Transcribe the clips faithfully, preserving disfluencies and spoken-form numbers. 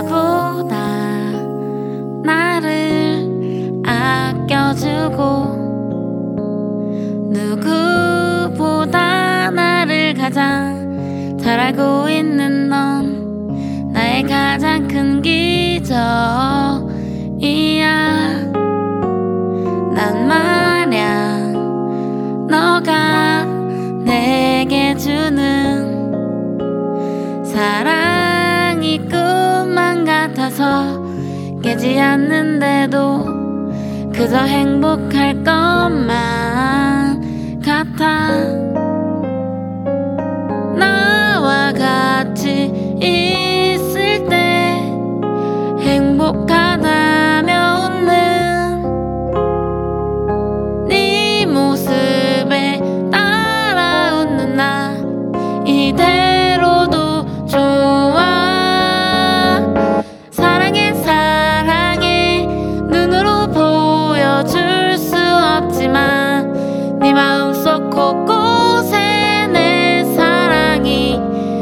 누구보다 나를 아껴주고 누구보다 나를 가장 잘 알고 있는 넌 나의 가장 큰 기적이야. 난 말야 너가 내게 주는 사랑이 꿈만 같아서 깨지 않는데도 그저 행복할 것만 같아. 나와 같이 있을 때 행복하다며 웃는 네 모습에 따라 웃는 나 이대로도 좋아. 사랑해 사랑해 눈으로 보여줄 수 없지만 네 마음속 곳곳에 내 사랑이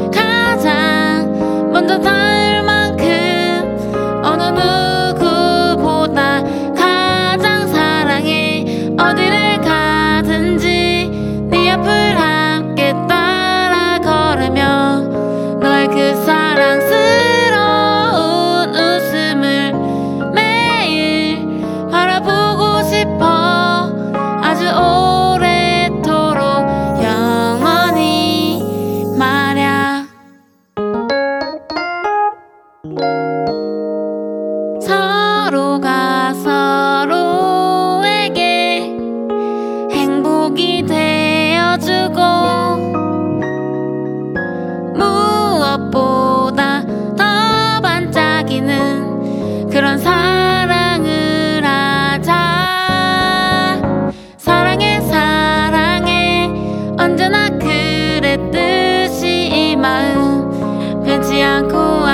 가장 먼저 닿을 만큼 어느 누구보다 가장 사랑해. 어디를 가든지 네 앞을 함께 따라 걸으며 너의 그 사랑스러운 웃음을 매일 바라보고 싶어. 아주 오래도록 영원히 말야. 서로가 서로에게 행복이 되어주고 무엇보다 더 반짝이는 그런 사랑을 하자. 사랑해 사랑해 언제나 그랬듯이 이 마음 변치 않고